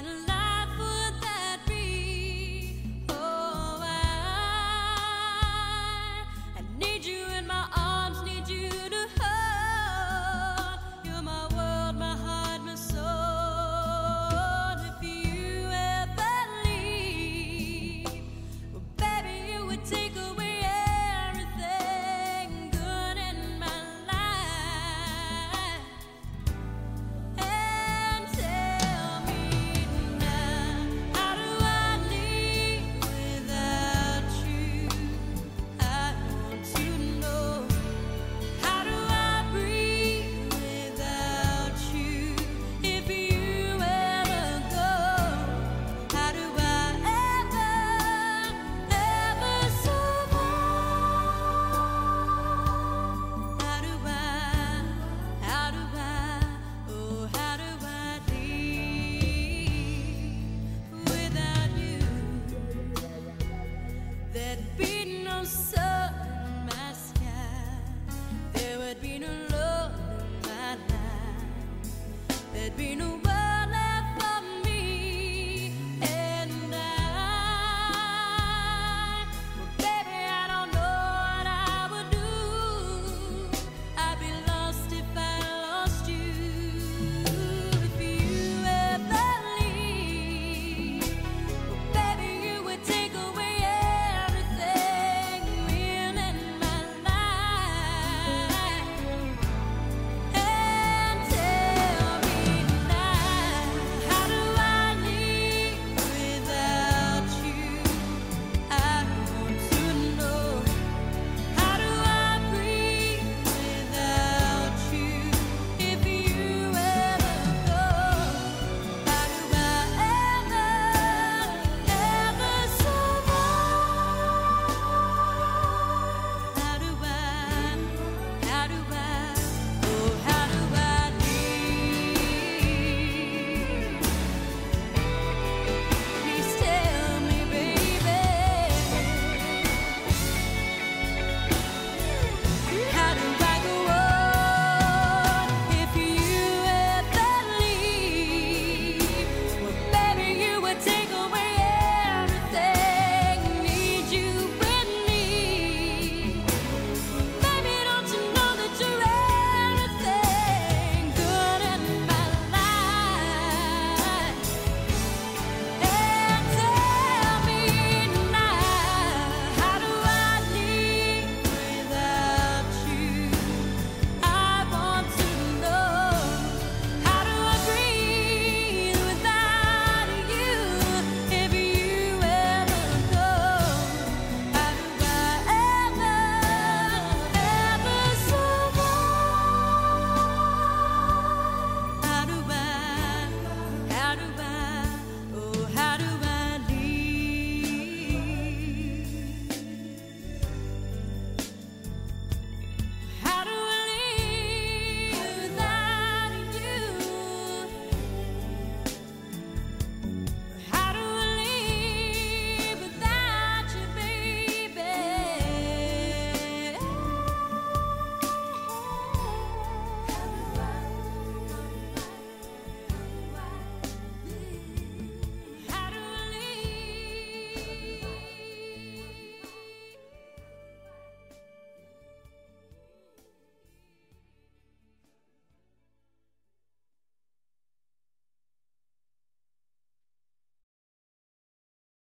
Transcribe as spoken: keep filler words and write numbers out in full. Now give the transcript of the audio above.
kind of life would that be? Oh, I, I need you in my arms, need you to hold. You're my world, my heart, my soul. If you ever leave, well, baby, you would take away everything good in my life. And tell me now, how do I live without you? I want to know. How do I breathe without you? If you ever go, how do I ever, ever survive? How do I, how do I, oh, how do I live without you? There'd be no sun.